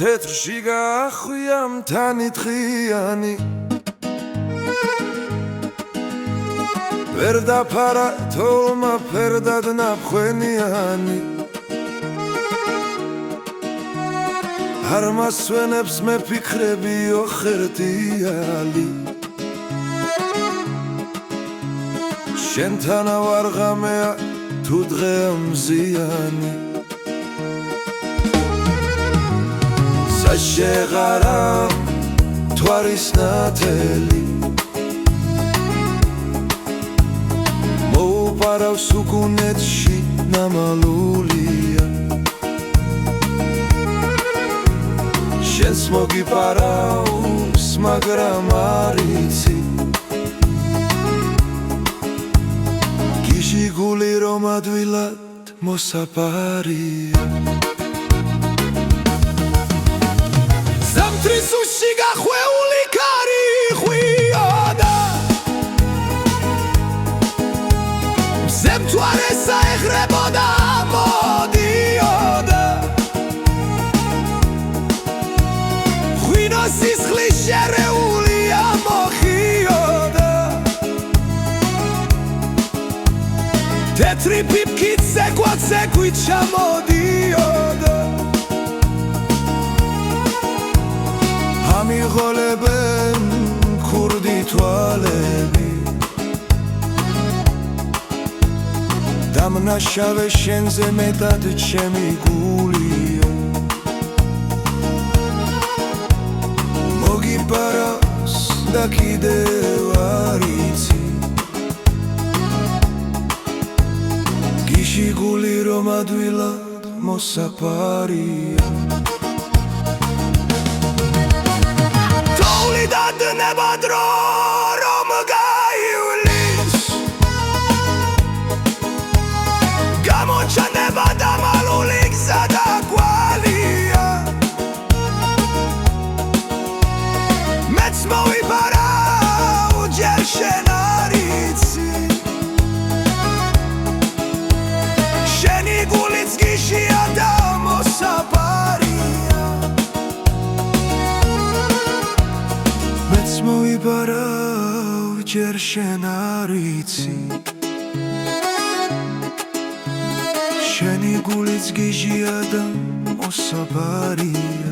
თეთრში გაახვია მთანი დღიანი ვერ დაფარა თოლმა ფერდად ნაფხვენიანი არ მასვენებს მეფიქრებიო ხერდიალი შენთანა ვარ ღამეა თუ დღეა მზიანი საშეღარა მთვარის ნათელი მოუპარავს უგუნეთში ნამალულია შენს მოგიპარავს მაგრამ არ იცი გიჟი გული რომ ადვილად მოსაპარია ზამთრის უსში გახვეული ქარი ხვიოდა მზე მთვარეს აეხრებოდა მოდიოდა ღვინოს სისხლის შერეული ამოხიოდა თეთრი ფიფქით ზეგვით ჩამოდიოდა ამიღოლებენ ქურდი თვალები დამნაშავე შენზე მეტად ჩემი გულია მოგიპარავს და კიდევ არ იცი გიჟი გული რომ ადვილად მოსაპარია დადნება დრო რომ გაივლის გამოჩანება დამალული გზა და გვალია მეც მოვიპარავ ჯერ შენ არ იცი შენი გულიც გიჟია და მოსაპარია მოვიპარავ ჯერ შენ არ იცი შენი გულიც გიჟია და მოსაპარია